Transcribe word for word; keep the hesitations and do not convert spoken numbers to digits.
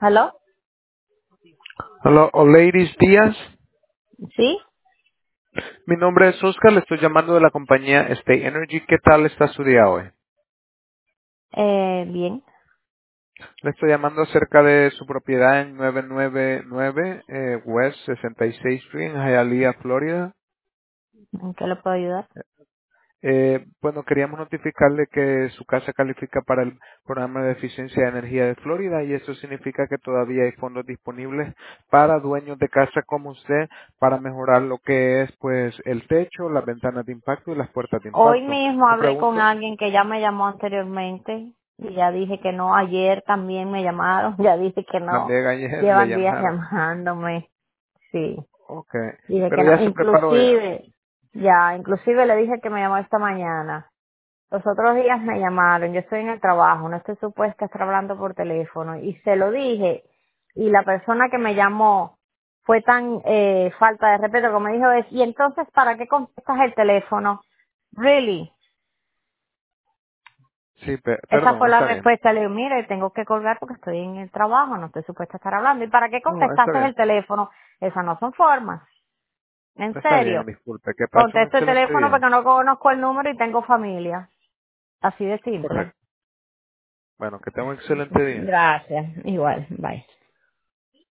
¿Aló? Hola, Ladies Díaz. ¿Sí? Mi nombre es Oscar, le estoy llamando de la compañía State Energy. ¿Qué tal está su día hoy? Eh, bien. Le estoy llamando acerca de su propiedad en novecientos noventa y nueve eh, West sesenta y seis Street en Hialeah, Florida. ¿En qué le puedo ayudar? Eh, bueno, queríamos notificarle que su casa califica para el programa de eficiencia de energía de Florida y eso significa que todavía hay fondos disponibles para dueños de casa como usted para mejorar lo que es pues el techo, las ventanas de impacto y las puertas de Hoy impacto. mismo Me hablé con pregunto, alguien que ya me llamó anteriormente y ya dije que no. Ayer también me llamaron, ya dije que no. también ayer le Llevan días llamaron. llamándome. Sí, Okay, dije que pero no. ya se preparó ya. Inclusive, ya, inclusive le dije que me llamó esta mañana. Los otros días me llamaron, yo estoy en el trabajo, no estoy supuesta a estar hablando por teléfono y se lo dije y la persona que me llamó fue tan eh, falta de respeto que me dijo, es, y entonces ¿para qué contestas el teléfono? Really? Sí, pe- Esa perdón, fue la está bien. respuesta, le digo, mire, tengo que colgar porque estoy en el trabajo, no estoy supuesta a estar hablando. ¿Y para qué No, está contestaste el bien. teléfono? Esas no son formas, en Está bien, serio. disculpe. Que pase un Contesto el excelente teléfono día. porque no conozco el número y tengo familia. Así de simple. Correcto. Bueno, que tenga un excelente día. Gracias. Igual. Bye.